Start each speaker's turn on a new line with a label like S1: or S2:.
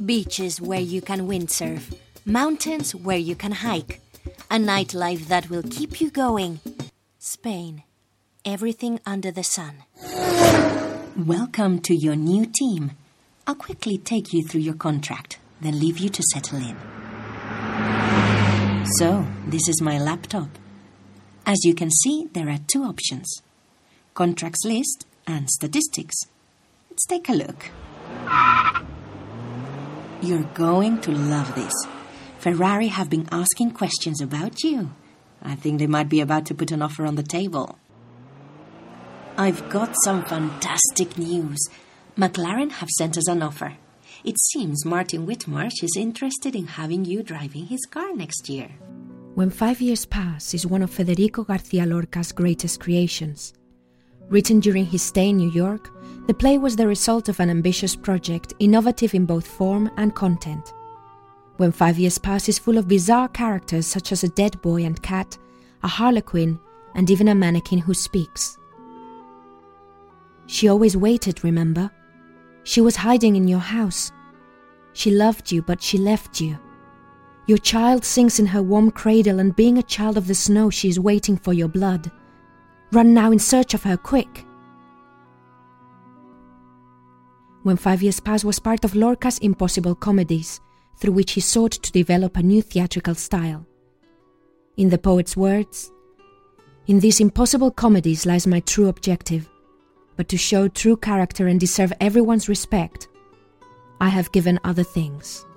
S1: Beaches where you can windsurf, mountains where you can hike, a nightlife that will keep you going. Spain. Everything under the sun.
S2: Welcome to your new team. I'll quickly take you through your contract, then leave you to settle in. So, this is my laptop. As you can see, there are two options: contracts list and statistics. Let's take a look. You're going to love this. Ferrari have been asking questions about you. I think they might be about to put an offer on the table. I've got some fantastic news. McLaren have sent us an offer. It seems Martin Whitmarsh is interested in having you driving his car next year.
S3: When 5 Years Pass is one of Federico García Lorca's greatest creations. Written during his stay in New York, the play was the result of an ambitious project, innovative in both form and content. When 5 Years Pass is full of bizarre characters such as a dead boy and cat, a harlequin, and even a mannequin who speaks. She always waited, remember? She was hiding in your house. She loved you, but she left you. Your child sings in her warm cradle, and being a child of the snow, she is waiting for your blood. Run now in search of her, quick! When 5 Years Pass was part of Lorca's impossible comedies, through which he sought to develop a new theatrical style. In the poet's words, "In these impossible comedies lies my true objective, but to show true character and deserve everyone's respect, I have given other things."